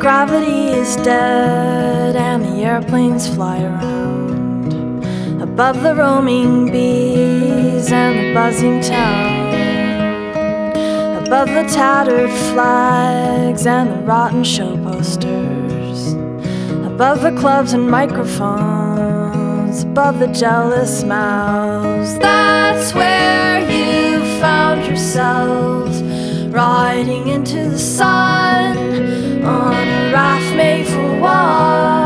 gravity is dead and the airplanes fly around above the roaming bees and the buzzing town, above the tattered flags and the rotten show posters, above the clubs and microphones, above the jealous mouths. That's where you found yourselves, riding into the sun on a raft made for one.